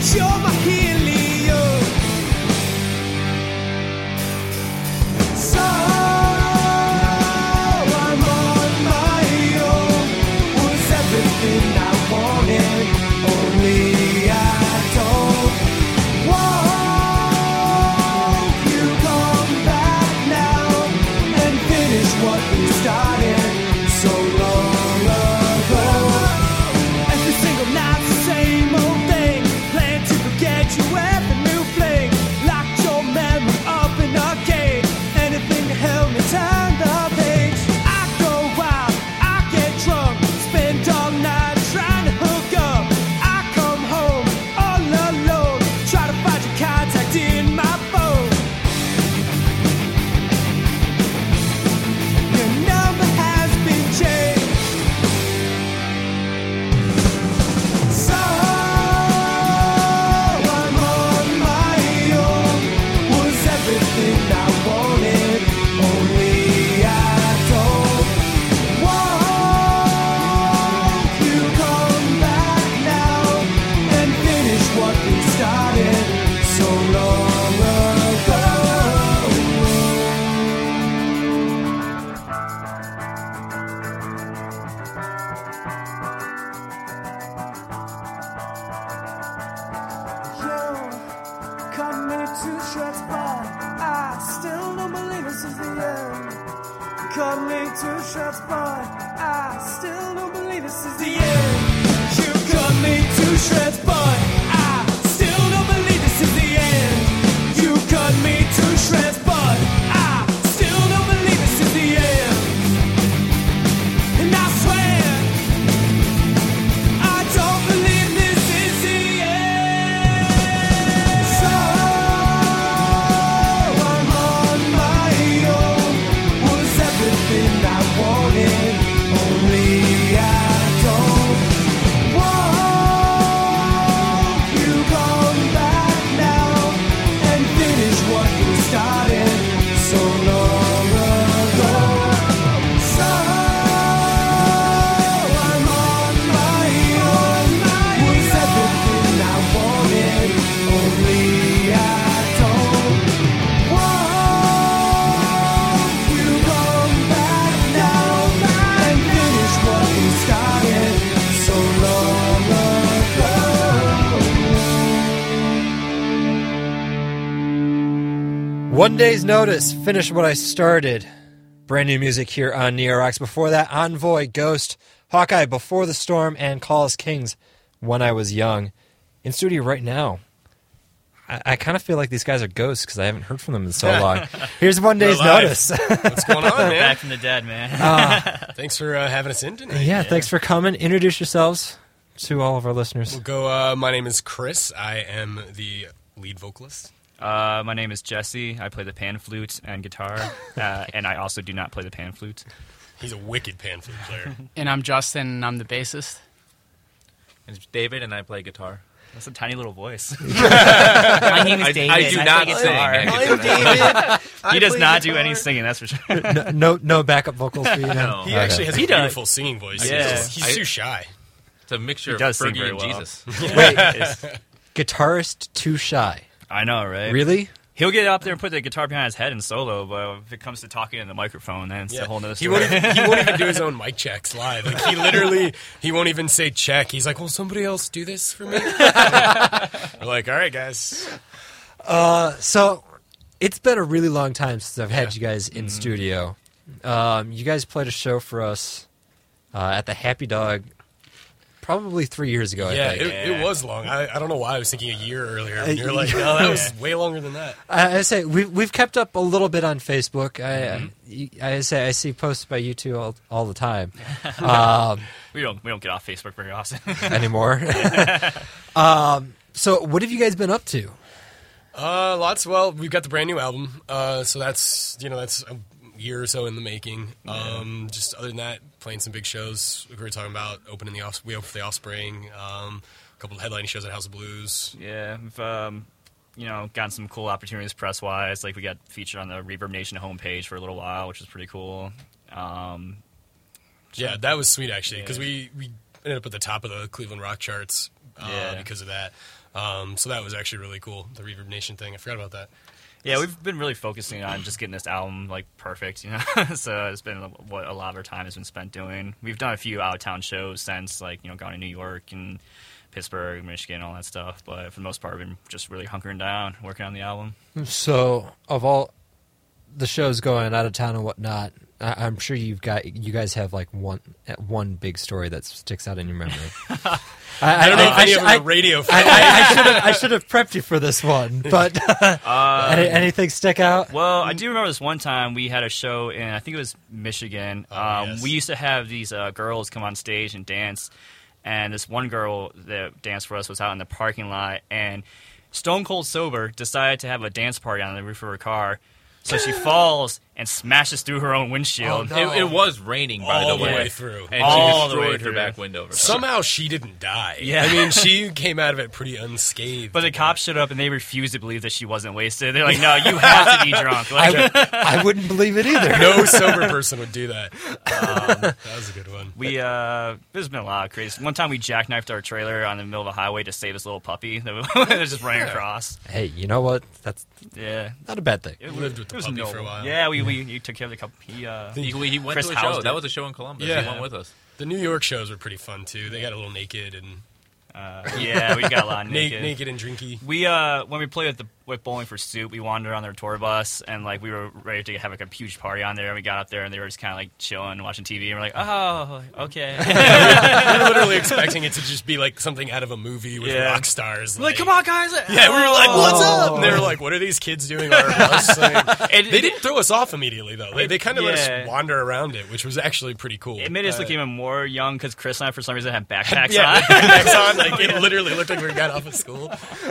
you're my helium. So I'm on my own. Was everything I wanted, only I don't. Won't you come back now and finish what we started so long ago? Every single night's the same old thing. Plan to forget you every new fling. Locked your memory up in a cage. Anything to help me turn the page. I go wild, I get drunk, spend all night trying to hook up. I come home all alone, try to find your contact in my phone. Your number has been changed. So I'm on my own. Was everything I wanted, only I don't. Won't you come back now and finish what we started so long ago? You cut me to shreds, but I still don't believe this is the end. Cut me to shreds, but I still don't believe this is the end. You cut me to shreds, but I still don't believe this is the end. You cut me to shreds, but I still don't believe this is the end. And I swear I don't believe this is the end. So I'm on my own. Was everything I wanted, only I don't. Won't you come back now and finish what we started so long ago? So I'm on my own. Was everything I wanted, only I don't. Won't you come back now and finish what we started so long ago? One Day's Notice, finish what I started. Brand new music here on Neo Rocks. Before that, Envoy, Ghost, Hawkeye, Before the Storm, and Call Us Kings, When I Was Young. In studio right now. I kind of feel like these guys are ghosts because I haven't heard from them in so long. Here's One Day's We're alive. Notice. What's going on, man? Back from the dead, man. Thanks for having us in tonight. Yeah, thanks for coming. Introduce yourselves to all of our listeners. We'll go. My name is Chris. I am the lead vocalist. My name is Jesse. I play the pan flute and guitar, and I also do not play the pan flute. He's a wicked pan flute player. And I'm Justin, and I'm the bassist. And it's David, and I play guitar. That's a tiny little voice. My name is David. I do not play sing. guitar. I'm David. He does not do any singing, that's for sure. No backup vocals for you now? No. He actually has a He does. beautiful singing voice. Yeah. He's too shy. It's a mixture He of does sing Fergie very and well. Jesus. Wait, guitarist too shy. I know, right? Really? He'll get up there and put the guitar behind his head and solo, but if it comes to talking in the microphone, then it's a whole nother He story. won't even do his own mic checks live. Like he won't even say check. He's like, will somebody else do this for me? We're like, all right, guys. So it's been a really long time since I've had you guys in studio. You guys played a show for us at the Happy Dog probably 3 years ago, Yeah, I think. it was long. I don't know why I was thinking a year earlier. And you're like, no, that was way longer than that. I say we've kept up a little bit on Facebook. I see posts by you two all the time. We don't get off Facebook very often. Anymore. So what have you guys been up to? Lots. Well, we've got the brand new album. So that's a year or so in the making. Just other than that, playing some big shows. We were talking about we opened for the Offspring. A couple of headlining shows at House of Blues. Yeah, we've gotten some cool opportunities press wise. Like we got featured on the Reverb Nation homepage for a little while, which was pretty cool. Yeah, that was sweet actually because we ended up at the top of the Cleveland rock charts Yeah. because of that. So that was actually really cool, the Reverb Nation thing. I forgot about that. Yeah, we've been really focusing on just getting this album like perfect, So it's been what a lot of our time has been spent doing. We've done a few out of town shows since, like gone to New York and Pittsburgh, Michigan, all that stuff. But for the most part, we've been just really hunkering down, working on the album. So, of all the shows going out of town and whatnot, I'm sure you guys have like one big story that sticks out in your memory. I don't know if any of them are radio fans. I should have prepped you for this one, but anything stick out? Well, I do remember this one time we had a show in, I think it was Michigan. Yes. We used to have these girls come on stage and dance, and this one girl that danced for us was out in the parking lot, and stone cold sober decided to have a dance party on the roof of her car. So she falls and smashes through her own windshield. Oh, no. It was raining, by All the the way. way through. And All she the way destroyed her through. back window. Somehow she didn't die. Yeah. I mean, she came out of it pretty unscathed. But the cops showed up and they refused to believe that she wasn't wasted. They're like, no, you have to be drunk. Like, I wouldn't believe it either. No sober person would do that. That was a good one. There's been a lot of crazy. One time we jackknifed our trailer on the middle of a highway to save this little puppy that was just running across. Hey, you know what? That's Yeah. not a bad thing. We lived with the puppy for a while. Yeah, we took care of the couple. He went Chris to a show. housed That it. was a show in Columbus. Yeah. He went with us. The New York shows were pretty fun, too. They got a little naked and Yeah, we got a lot of naked. naked and drinky. We when we played with Bowling for Soup, we wandered on their tour bus and like we were ready to have like a huge party on there. And we got up there and they were just kind of like chilling, watching TV, and we're like, oh, okay. We were literally expecting it to just be like something out of a movie with Yeah. rock stars. Like, come on, guys! Yeah, we were like, "What's up?" And they were like, "What are these kids doing on our bus?" Like, And they didn't throw us off immediately, though. They kind of let Yeah. us wander around it, which was actually pretty cool. It made us look even more young because Chris and I, for some reason, had backpacks yeah, on. with backpacks on. Like it literally looked like we got off of school.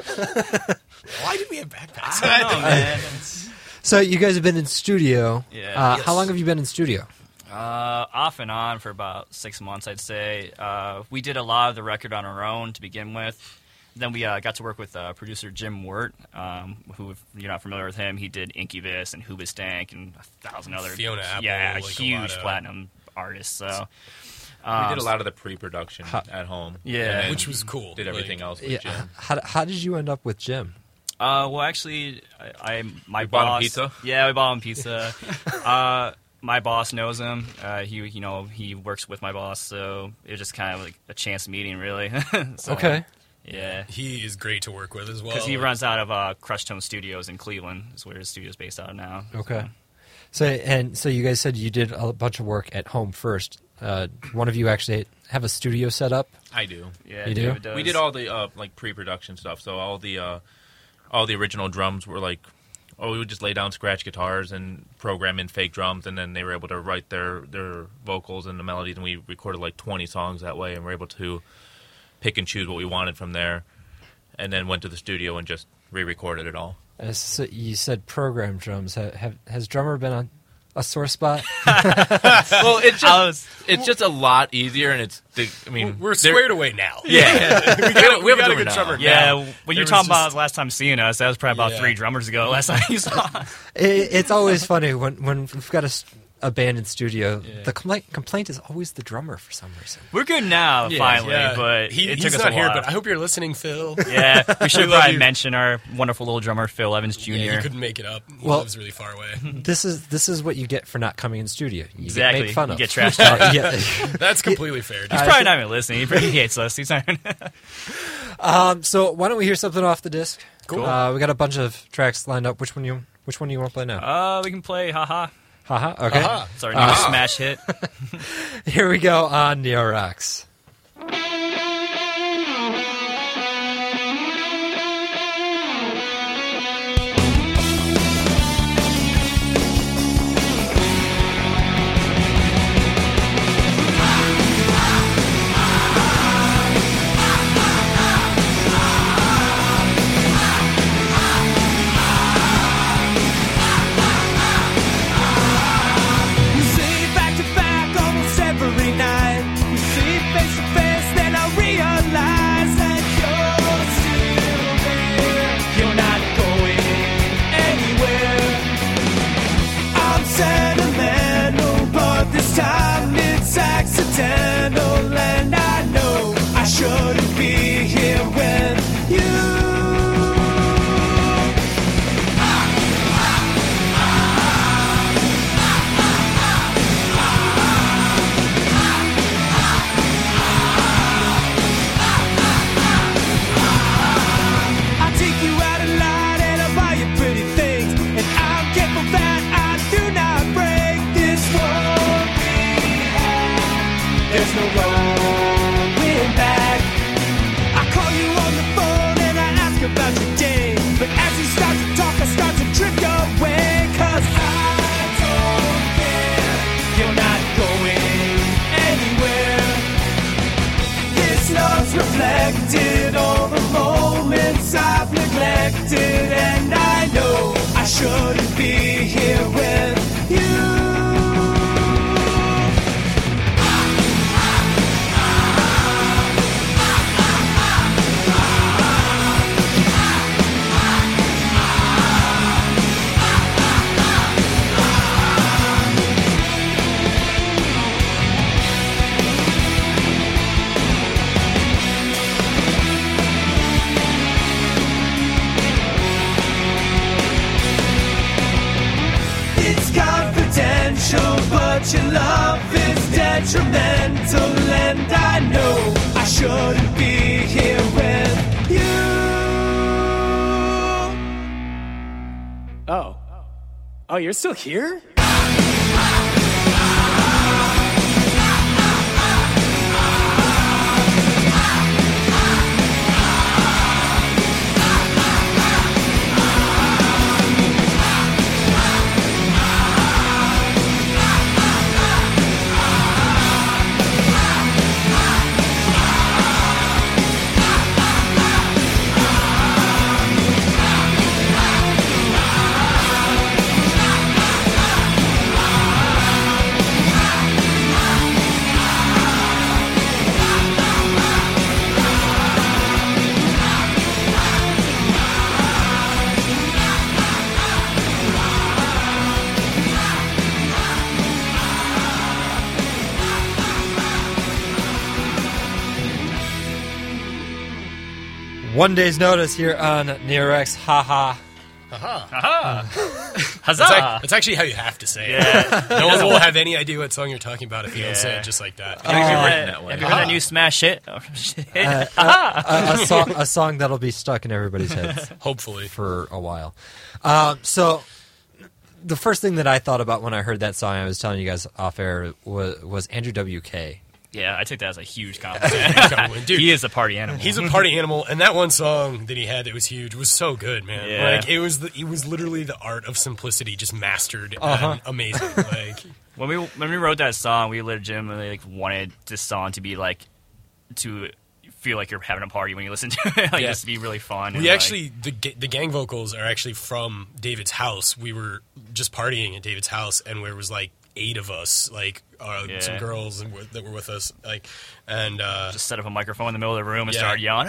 Why did we have backpacks? I don't know, man. So you guys have been in studio. Yeah. How long have you been in studio? Off and on for about 6 months, I'd say. We did a lot of the record on our own to begin with. Then we got to work with producer Jim Wirt, who, if you're not familiar with him, he did Incubus and Hoobastank and 1,000 other Fiona Apple, yeah, like a huge lot of- platinum artists. So We did a lot of the pre-production at home. Yeah. and then Which was cool. Did everything Like, else with Yeah. Jim. How did you end up with Jim? well, actually, my We bought him boss. pizza? Yeah, we bought him pizza. My boss knows him. He works with my boss, so it was just kind of like a chance meeting, really. So, Okay. Yeah. He is great to work with as well. Because he runs out of Crush Tone Studios in Cleveland, is where his studio is based out of now. Okay. So you guys said you did a bunch of work at home first. One of you actually have a studio set up. I do. Yeah, You do? David does. We did all the like pre-production stuff. So all the original drums were like, we would just lay down scratch guitars and program in fake drums, and then they were able to write their vocals and the melodies, and we recorded like 20 songs that way, and we're able to pick and choose what we wanted from there, and then went to the studio and just re-recorded it all. So you said program drums. Has drummer been on a sore spot? Well, I was- it's just a lot easier, and We're squared away now. Yeah, we have a good now. drummer. Yeah, now. when There you're was talking just- about last time seeing us, that was probably about Yeah. 3 drummers ago. Last time you saw us. It's always funny when we've got a band in studio. Yeah. The complaint is always the drummer for some reason. We're good now, finally, Yeah, but it he's took us not a here, while. but I hope you're listening, Phil. Yeah, we should We love probably you. mention our wonderful little drummer, Phil Evans Jr. Yeah, he couldn't make it up. He Well- lives really far away. This is what you get for not coming in studio. You Exactly. get made fun You of. get trashed out. Yeah. That's completely fair. He's probably not even listening. He probably hates us. He's not. So why don't we hear something off the disc? Cool. We got a bunch of tracks lined up. Which one do you want to play now? We can play Haha. Haha. Okay. Haha. It's our new smash hit. Here we go on Neo Rocks. We see back to back almost every night. We see face reflected all the moments I've neglected, and I know I shouldn't be here with you. But your love is detrimental, and I know I shouldn't be here with you. Oh, you're still here? One day's notice here on NearX. Ha ha. Huzzah! That's actually how you have to say it. No one will have any idea what song you're talking about if you don't say it just like that. Have you heard that new smash hit? A song that'll be stuck in everybody's heads Hopefully. for a while. So the first thing that I thought about when I heard that song, I was telling you guys off air, was Andrew WK. Yeah, I took that as a huge compliment. Dude, he is a party animal. He's a party animal, and that one song that he had that was huge was so good, man. Yeah. Like it was literally the art of simplicity just mastered and amazing. Like when we wrote that song, we legitimately wanted this song to be to feel like you're having a party when you listen to it. Just to be really fun. We actually the gang vocals are actually from David's house. We were just partying at David's house, and there was 8 of us, some girls that were with us, and just set up a microphone in the middle of the room and start yelling,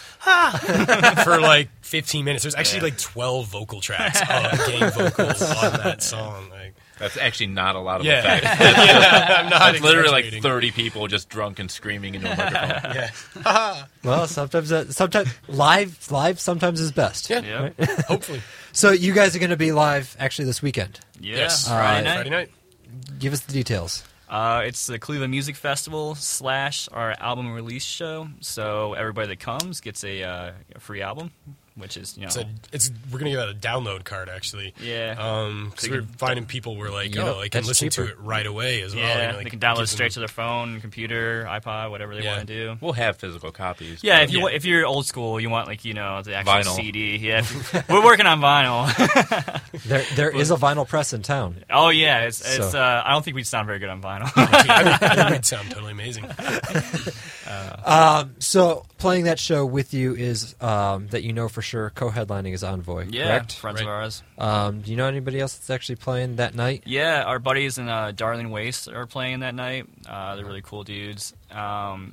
for 15 minutes. There's actually 12 vocal tracks of gang vocals on that song. That's actually not a lot of effect. I'm not. It's literally 30 people just drunk and screaming into a microphone. Well, sometimes live sometimes is best. Yeah, right? Hopefully. So you guys are going to be live actually this weekend. Yeah, Yes. Friday night. Give us the details. It's the Cleveland Music Festival / our album release show. So everybody that comes gets a free album, which is We're gonna give out a download card actually. Yeah. Because we're finding people were I can that's listen cheaper. to it right away as well. Yeah, they can download it straight to their phone, computer, iPod, whatever they Yeah. want to do. We'll have physical copies. Yeah, but- if you're old school, you want the actual Vinyl. CD. Yeah, we're working on vinyl. There is a vinyl press in town. Oh yeah, it's So- I don't think we'd sound very good on vinyl. I think it'd sound totally amazing. So playing that show with you is that you know for sure co-headlining is Envoy, Yeah, correct? friends of ours. Do you know anybody else that's actually playing that night? Yeah, our buddies in Darling Waste are playing that night. They're really cool dudes. I'm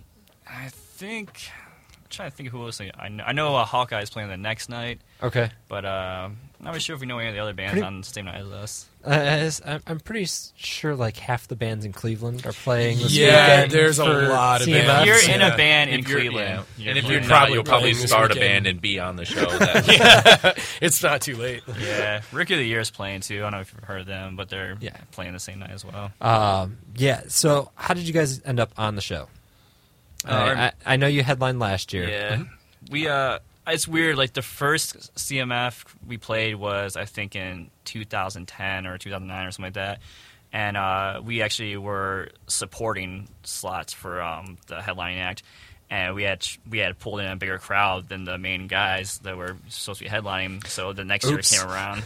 trying to think of who else. I know Hawkeye is playing the next night, Okay. but I'm not really sure if we know any of the other bands on the same night as us. I'm pretty sure half the bands in Cleveland are playing this Yeah, weekend. there's a for lot of CMF. bands. If you're in Yeah. a band in If you're- Cleveland, And if You're you're not, probably you'll probably playing this start a weekend. band and be on the show. That It's not too late. yeah, Rookie of the Year is playing too. I don't know if you've heard of them, but they're Yeah. playing the same night as well. Yeah. So how did you guys end up on the show? Our- I know you headlined last year. Yeah, we it's weird. The first CMF we played was I think in 2010 or 2009 or something like that, and we actually were supporting slots for the headlining act. and we had pulled in a bigger crowd than the main guys that were supposed to be headlining. So the next year came around.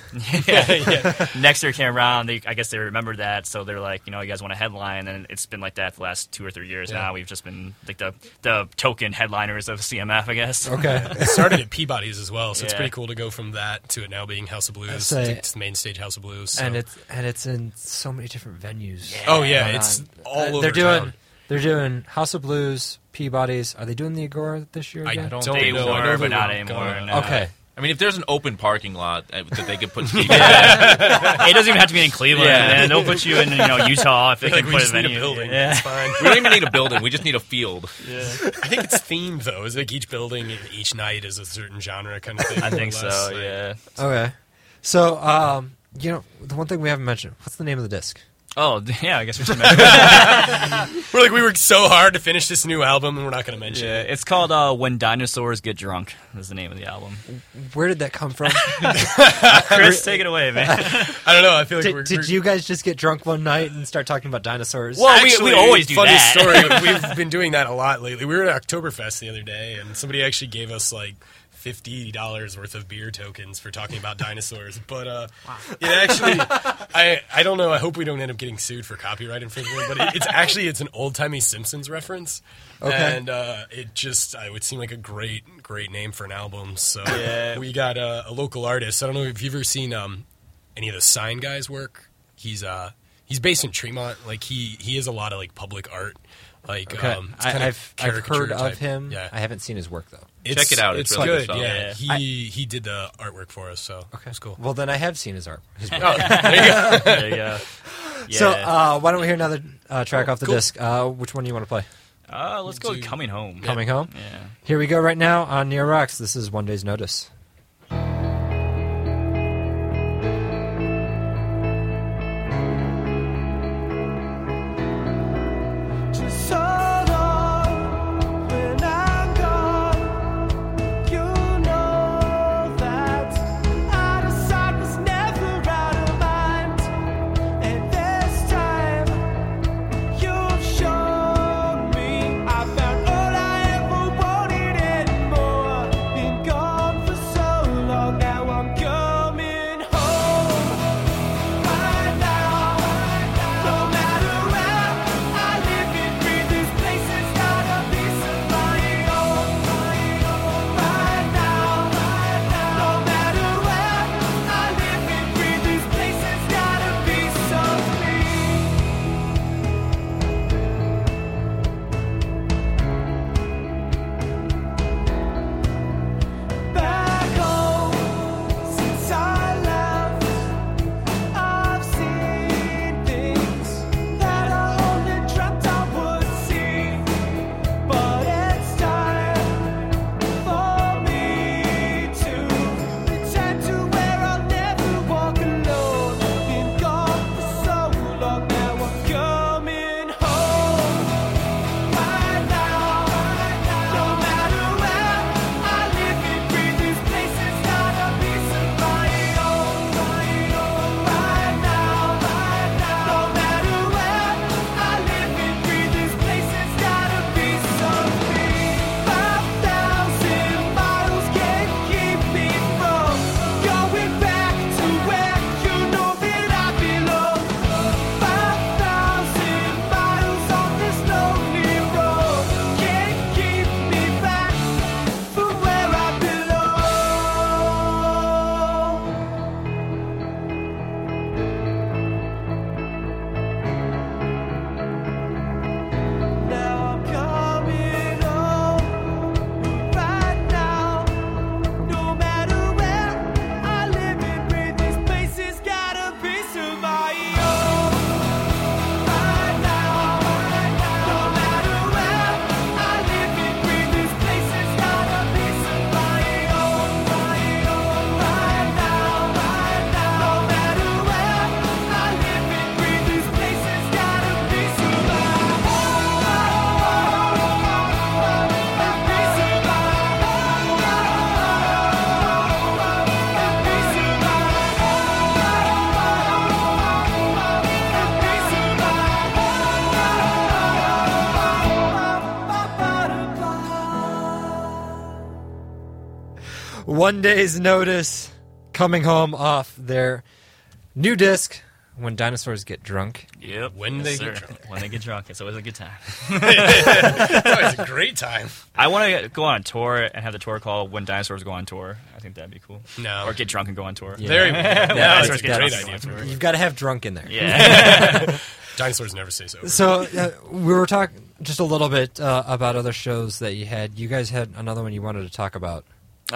Next year came around. I guess they remembered that, so they're like, you guys want to headline, and it's been like that for the last 2 or 3 years now. We've just been like the token headliners of CMF, I guess. Okay. It started at Peabody's as well, so it's pretty cool to go from that to it now being House of Blues. It's the main stage House of Blues. So. And it's in so many different venues. Oh yeah, it's all over town. They're doing House of Blues, Peabody's. Are they doing the Agora this year again? I don't They know. were, but not anymore. No. Okay. I mean, if there's an open parking lot that they could put speakers It doesn't even have to be in Cleveland. Man. They'll put you in Utah if they Like can we put a just need a venue. building. Yeah. It's fine. We don't even need a building. We just need a field. I think it's themed though. Is like each building, each night is a certain genre kind of thing. I think more or less. so. Yeah. Okay. So, the one thing we haven't mentioned, what's the name of the disc? Oh, yeah. I guess we should mention it. We're like, we worked so hard to finish this new album, and we're not going to mention Yeah, it. it's called "When Dinosaurs Get Drunk." Is the name of the album. Where did that come from? Chris, take it away, man. I don't know. I feel like Did you guys just get drunk one night and start talking about dinosaurs? Well, Actually, we always do funny that. story. We've been doing that a lot lately. We were at Oktoberfest the other day, and somebody actually gave us like $50 worth of beer tokens for talking about dinosaurs. But it actually, I don't know. I hope we don't end up getting sued for copyright infringement. But it's an old timey Simpsons reference. Okay. And it would seem like a great name for an album. So Yeah. we got a local artist. I don't know if you've ever seen any of the Sign Guys' work. He's based in Tremont. Like he has a lot of like public art. Like Okay. it's kind of I've heard caricature of type. him. Yeah. I haven't seen his work though. Check it out. It's really good. good stuff. Yeah, Yeah. he did the artwork for us, so Okay. it's cool. Well, then I have seen his art. His work. Oh, there you go. There you go. Yeah. So, why don't we hear another track off the cool. disc? Which one do you want to play? Let's go with "Coming Home." Coming Home? Yeah. Here we go right now on Neo Rocks. This is One Day's Notice. Just so long when I'm gone, you know that out of sight was never out of mind. And this time, you've shown me I found all I ever wanted and more. Been gone for One Day's Notice, coming home off their new disc, When Dinosaurs Get Drunk. Yep. When Yes, they sir. get drunk. When they get drunk. It's always a good time. It's always a great time. I want to go on a tour and have the tour called When Dinosaurs Go on Tour. I think that'd be cool. No. Or get drunk and go on tour. Yeah. There you go. Yeah, Dinosaurs that's a get great drunk idea and go for on it. You've got to have drunk in there. Yeah. Dinosaurs never stay sober. So we were talking just a little bit about other shows that you had. You guys had another one you wanted to talk about.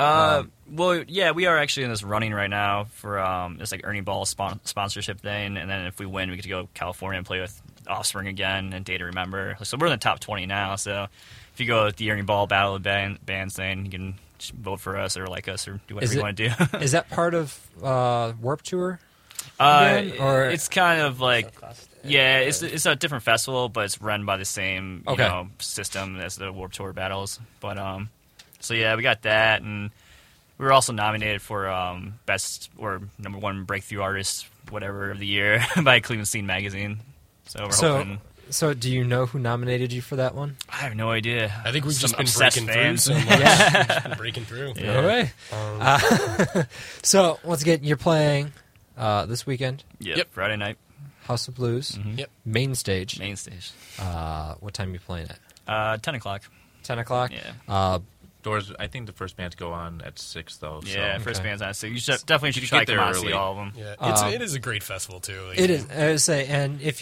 Well, yeah, we are actually in this running right now for this like Ernie Ball sponsorship thing, and then if we win, we get to go to California and play with Offspring again and Day to Remember. So we're in the top 20 now. So if you go with the Ernie Ball Battle of Bands thing, you can just vote for us or like us or do whatever you want to do. Is that part of Warped Tour? again, or it's kind of like it's a different festival, but it's run by the same system as the Warped Tour battles. But so yeah, we got that, and we were also nominated for best or number one breakthrough artist, whatever of the year by Cleveland Scene magazine. So we're hoping. So do you know who nominated you for that one? I have no idea. I think we've Some just been obsessed breaking fans. through so much. We've just been breaking through. Yeah. All right. So once again, you're playing this weekend, Yep. Friday night, House of Blues, Yep. main stage. main stage, What time are you playing at? 10 o'clock. 10 o'clock? Yeah. Doors. I think the first bands go on at 6 though. Yeah, so. first Okay. band's on, so you should definitely should You try get to come there out and see early. all of them. Yeah, it is a great festival too. Like, It is. I would say, and if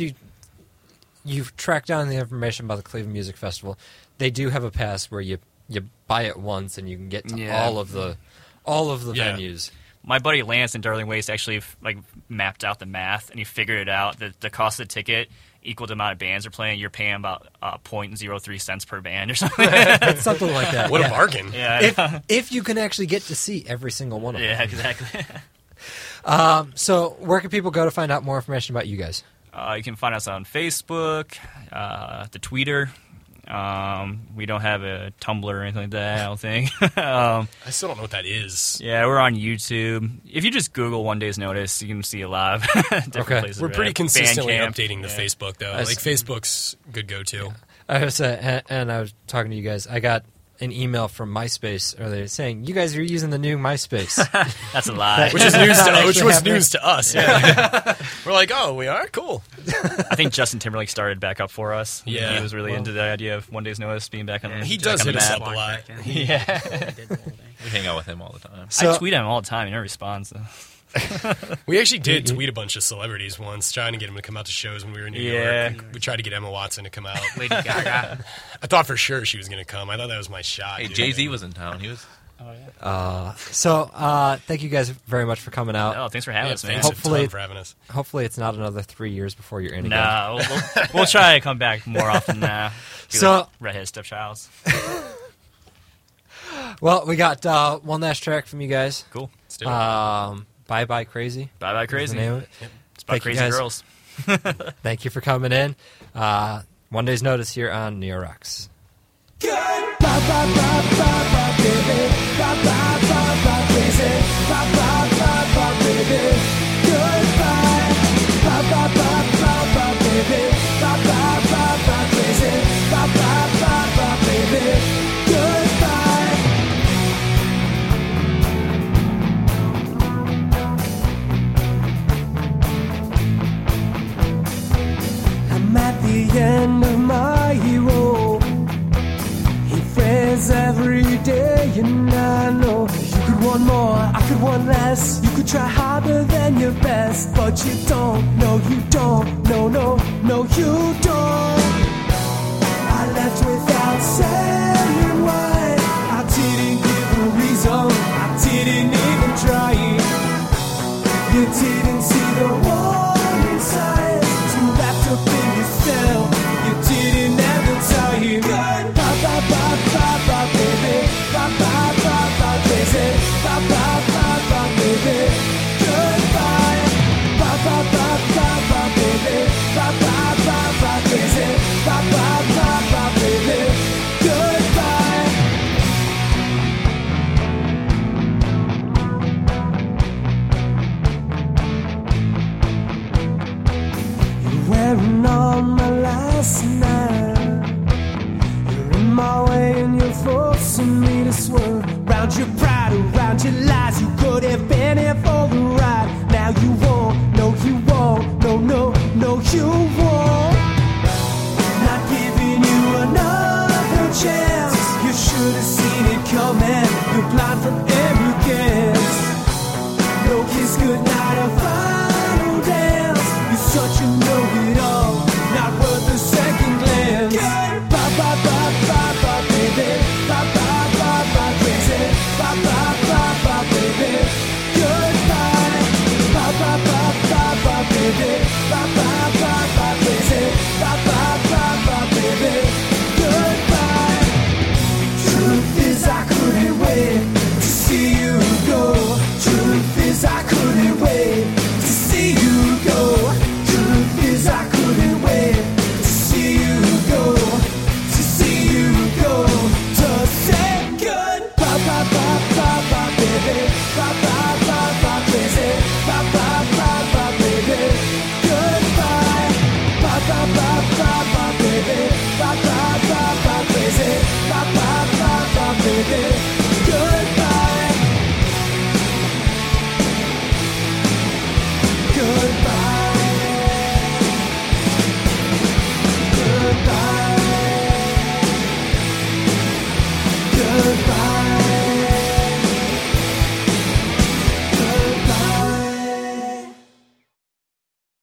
you've tracked down the information about the Cleveland Music Festival, they do have a pass where you buy it once and you can get to Yeah. all of the Yeah. venues. My buddy Lance in Darling Waste actually mapped out the math, and he figured it out that the cost of the ticket equal to the amount of bands are playing. You're paying about 0.03 cents per band or something. It's something like that. What yeah. a bargain! Yeah, If you can actually get to see every single one of them. yeah, exactly. So where can people go to find out more information about you guys? You can find us on Facebook, the Twitter. We don't have a Tumblr or anything like that, I don't think. I still don't know what that is. Yeah, we're on YouTube. If you just Google One Day's Notice, you can see a lot of different Okay. places. We're pretty consistently Bandcamp. updating the Yeah. Facebook though. I Like see. Facebook's good go-to. I was and I was talking to you guys. I got an email from MySpace earlier saying you guys are using the new MySpace. That's a lie. Which is news Not to actually which was happening. news to us. Yeah. We're like, oh, we are cool. I think Justin Timberlake started back up for us. Yeah. He was really into the idea of One Day's Notice being back on the He back does on the hit us map. up a lot. Yeah. We hang out with him all the time. So- I tweet at him all the time. He never responds. So. We actually did tweet a bunch of celebrities once, trying to get them to come out to shows when we were in New Yeah. York. We tried to get Emma Watson to come out. Lady Gaga. I thought for sure she was going to come. I thought that was my shot. Hey, dude. Jay Z was in town. He was. So thank you guys very much for coming out. Oh, thanks for having Yeah, us, man. thanks a Hopefully- ton for having us. Hopefully it's not another 3 years before you're in again. Nah, we'll try to come back more often now. Be So- like redhead stepchilds. Well, we got one last track from you guys. Cool. Let's do it. Bye Bye Crazy. Bye bye is the crazy. name of it. It's about Thank you, crazy guys. girls. Thank you for coming in. 1 Day's Notice here on Neo Rocks. I'm at the end of my road. He fails every day, and I know you could want more, I could want less. You could try harder than your best, but you don't. No, you don't. No, no, no, you don't. I left without saying why. I didn't give a reason. I didn't even try. You didn't see the warning signs. Too wrapped up in yourself. You didn't ever tell him. Bye bye bye bye bye baby. Bye bye bye bye crazy. Bye bye bye bye baby. Goodbye. Bye bye bye bye bye baby. Bye bye bye bye crazy. Bye bye bye bye baby. Goodbye. world, round your pride, around your lies. You could have been here for the ride. Now you won't, no you won't, no, no, no you won't. Not giving you another chance. You should have seen it coming. You're blind from arrogance. No kiss goodnight of